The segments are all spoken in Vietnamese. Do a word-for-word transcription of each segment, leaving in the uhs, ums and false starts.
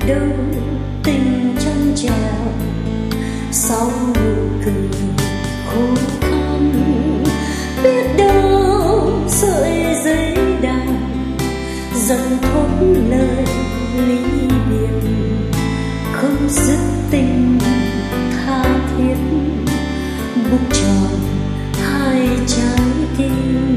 đâu tình trong trèo sau nụ cười khô khan, biết đâu sợi dây đàn dần thốt lời ly biệt không dứt tình tha thiết bục tròn hai trái tim.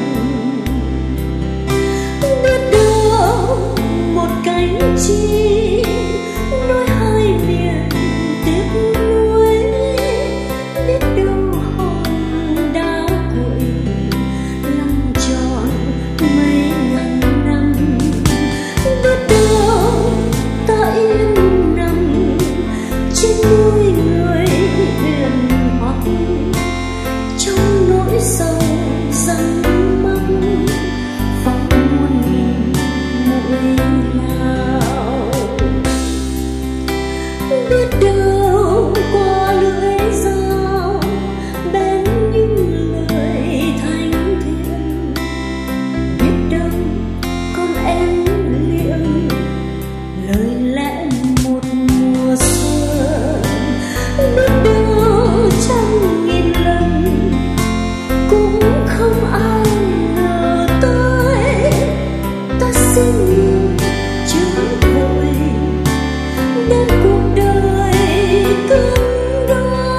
Biết đâu một cánh chim nối hai miền tiếc nuối, biết đâu hòn đá cuội lăn tròn mấy ngàn năm, biết đâu ta yên nằm trên núi người huyền hoặc trong nỗi sầu răng mắc phóng muôn nghìn mũi lao. Biết đâu qua lưỡi dao bên những lời thanh thiện, biết đâu con em liệm lời lẽ một mùa xuân, biết đâu trăm nghìn lần cũng không ai ngờ tới ta xin người chớ vội đến cuộc đời cứng đôi.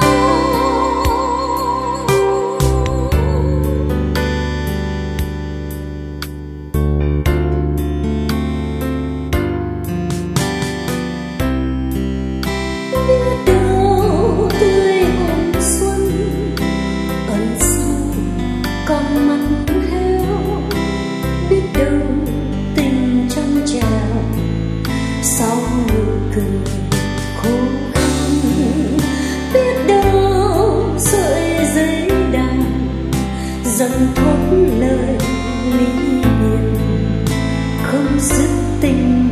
Biết đâu tươi hồng xuân ẩn sau con mắt heo, biết đâu tình trong trèo sau nụ cười khô khan, biết đâu sợi dây đàn dần thốt lời ly biệt không dứt tình